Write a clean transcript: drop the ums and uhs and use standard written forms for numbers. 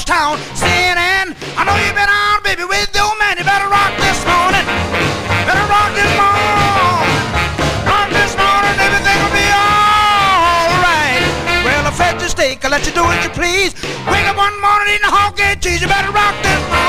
town CNN. I know you've been out, baby, with your man. You better rock this morning. Better rock this morning. Rock this morning, everything will be alright. Well, I fed your steak, I'll let you do as you please. Wake up one morning, eating a hog-head cheese. You better rock this morning.